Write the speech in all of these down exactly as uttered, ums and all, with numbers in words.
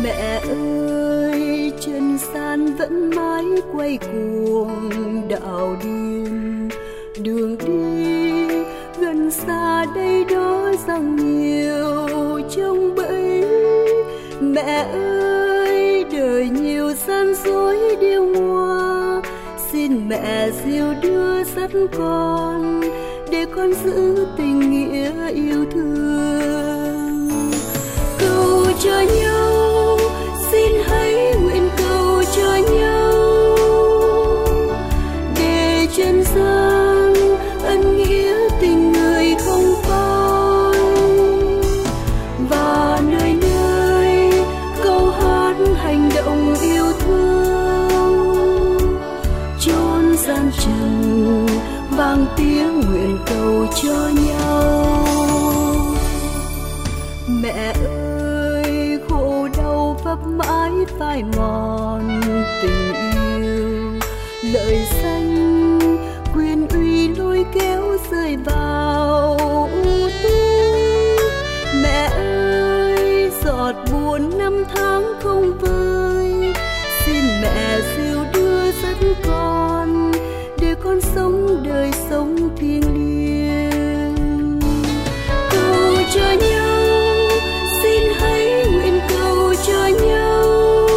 Mẹ ơi, chân gian vẫn mãi quay cuồng đạo điên, đường đi gần xa đây đó rằng nhiều trong bẫy. Mẹ ơi, đời nhiều gian dối điêu ngoa, xin mẹ dìu đưa dắt con để con giữ tình nghĩa yêu thương. Cầu cho nhau, xin hãy nguyện cầu cho nhau, để chân gian ân nghĩa tình người không phai, và nơi nơi câu hát hành động yêu thương, chốn gian trần vang tiếng nguyện cầu cho nhau. Mẹ ơi, khổ đau vấp mãi phai mòn tình yêu, lợi danh quyền uy lôi kéo rơi vào u tối. Mẹ ơi, giọt buồn năm tháng không vơi, xin mẹ dìu đưa dắt con để con sống đời sống thiêng liêng. Cầu cho nhau, xin hãy nguyện cầu cho nhau,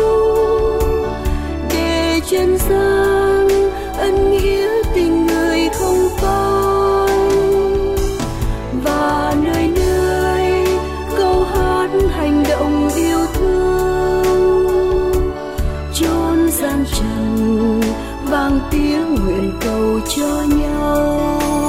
để chân gian ân nghĩa tình người không phai, và nơi nơi câu hát hành động yêu thương, chốn gian trần vang tiếng nguyện cầu cho nhau.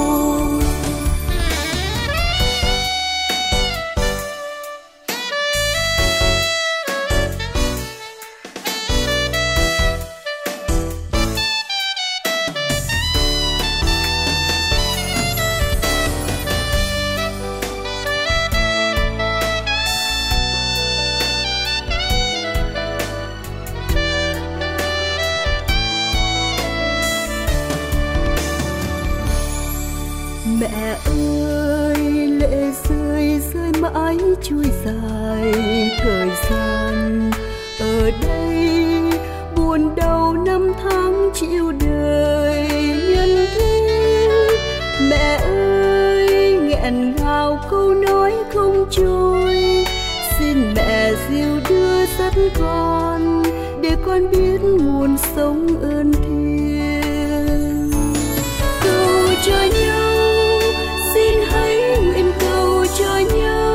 Mẹ ơi, lệ rơi rơi mãi trôi dài thời gian, ở đây buồn đau năm tháng chịu đời nhân thế. Mẹ ơi, nghẹn ngào câu nói không trôi, xin mẹ dìu đưa dắt con để con biết nguồn sống ơn thiêng. Cầu cho nhau, xin hãy nguyện cầu cho nhau,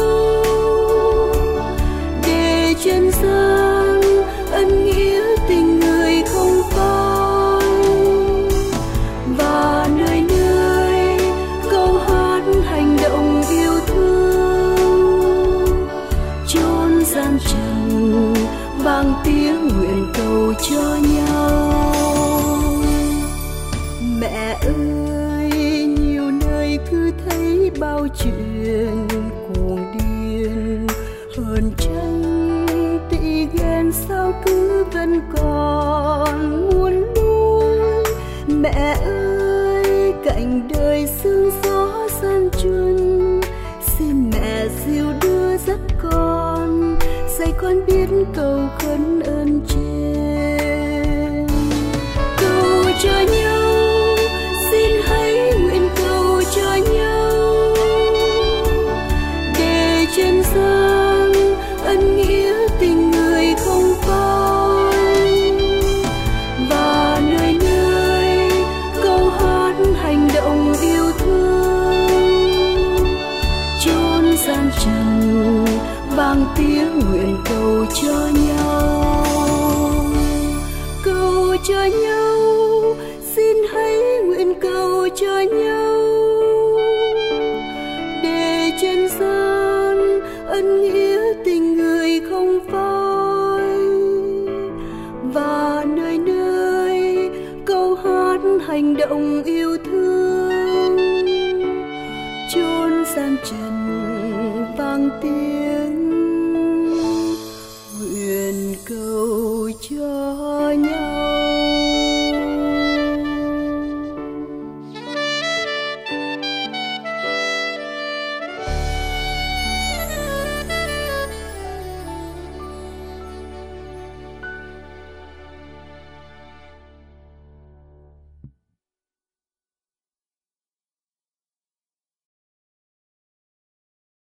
để chân gian ân nghĩa tình người không phai, và nơi nơi câu hát hành động yêu thương, chốn gian trần vang tiếng nguyện cầu cho nhau. Mẹ ơi, nhiều nơi cứ thấy bao chuyện cuồng điên, hờn tranh tị ghen sao cứ vẫn còn muôn nuối. Mẹ ơi, cạnh đời sương gió gian truân, xin mẹ dìu đưa dắt con, dạy con biết cầu khấn ơn trên. Cầu cho nhau, xin hãy nguyện cầu cho nhau, để chân gian ân nghĩa tình người không phai, và nơi nơi câu hát hành động yêu thương, chốn gian trần vang tiếng nguyện cầu cho nhau. Cầu cho nhau, xin hãy nguyện cầu cho nhau, để chân gian ân nghĩa tình người không phai, và nơi nơi câu hát hành động yêu thương, chốn gian trần vang tiếng nguyện cầu cho nhau.